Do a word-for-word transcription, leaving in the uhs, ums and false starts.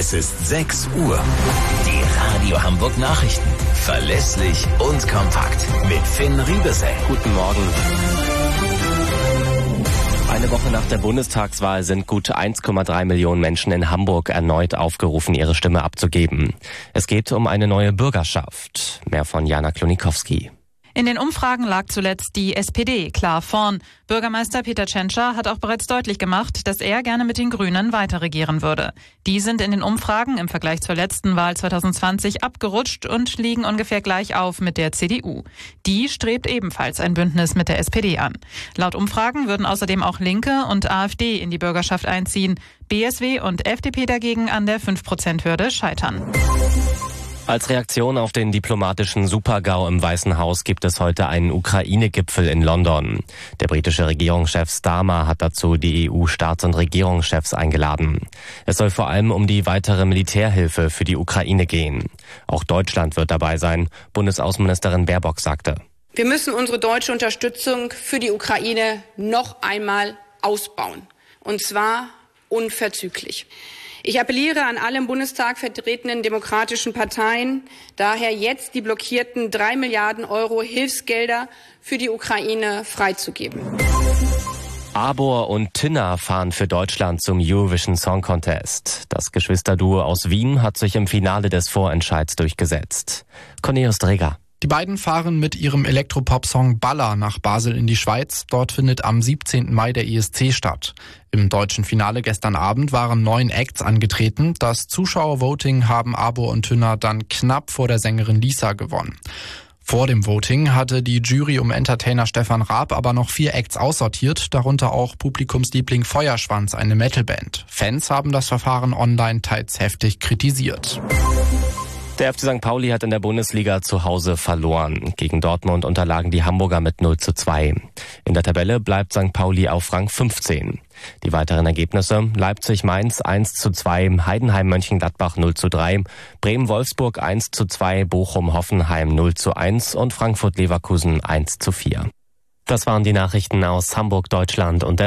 Es ist sechs Uhr. Die Radio Hamburg Nachrichten. Verlässlich und kompakt. Mit Finn Riebesell. Guten Morgen. Eine Woche nach der Bundestagswahl sind gut eins Komma drei Millionen Menschen in Hamburg erneut aufgerufen, ihre Stimme abzugeben. Es geht um eine neue Bürgerschaft. Mehr von Jana Klonikowski. In den Umfragen lag zuletzt die S P D klar vorn. Bürgermeister Peter Tschentscher hat auch bereits deutlich gemacht, dass er gerne mit den Grünen weiter regieren würde. Die sind in den Umfragen im Vergleich zur letzten Wahl zwanzig zwanzig abgerutscht und liegen ungefähr gleich auf mit der C D U. Die strebt ebenfalls ein Bündnis mit der S P D an. Laut Umfragen würden außerdem auch Linke und AfD in die Bürgerschaft einziehen. B S W und F D P dagegen an der fünf Prozent Hürde scheitern. Als Reaktion auf den diplomatischen Super-GAU im Weißen Haus gibt es heute einen Ukraine-Gipfel in London. Der britische Regierungschef Starmer hat dazu die E U-Staats- und Regierungschefs eingeladen. Es soll vor allem um die weitere Militärhilfe für die Ukraine gehen. Auch Deutschland wird dabei sein, Bundesaußenministerin Baerbock sagte. Wir müssen unsere deutsche Unterstützung für die Ukraine noch einmal ausbauen. Und zwar unverzüglich. Ich appelliere an alle im Bundestag vertretenen demokratischen Parteien, daher jetzt die blockierten drei Milliarden Euro Hilfsgelder für die Ukraine freizugeben. Arbor und Tinna fahren für Deutschland zum Eurovision Song Contest. Das Geschwisterduo aus Wien hat sich im Finale des Vorentscheids durchgesetzt. Cornelius Dreger. Die beiden fahren mit ihrem Elektropop-Song Baller nach Basel in die Schweiz. Dort findet am siebzehnten Mai der E S C statt. Im deutschen Finale gestern Abend waren neun Acts angetreten. Das Zuschauervoting haben Arbor und Tinna dann knapp vor der Sängerin Lisa gewonnen. Vor dem Voting hatte die Jury um Entertainer Stefan Raab aber noch vier Acts aussortiert, darunter auch Publikumsliebling Feuerschwanz, eine Metalband. Fans haben das Verfahren online teils heftig kritisiert. Der F C Sankt Pauli hat in der Bundesliga zu Hause verloren. Gegen Dortmund unterlagen die Hamburger mit null zu zwei. In der Tabelle bleibt Sankt Pauli auf Rang fünfzehn. Die weiteren Ergebnisse: Leipzig-Mainz eins zu zwei, Heidenheim-Mönchengladbach null zu drei, Bremen-Wolfsburg eins zu zwei, Bochum-Hoffenheim null zu eins und Frankfurt-Leverkusen eins zu vier. Das waren die Nachrichten aus Hamburg, Deutschland und der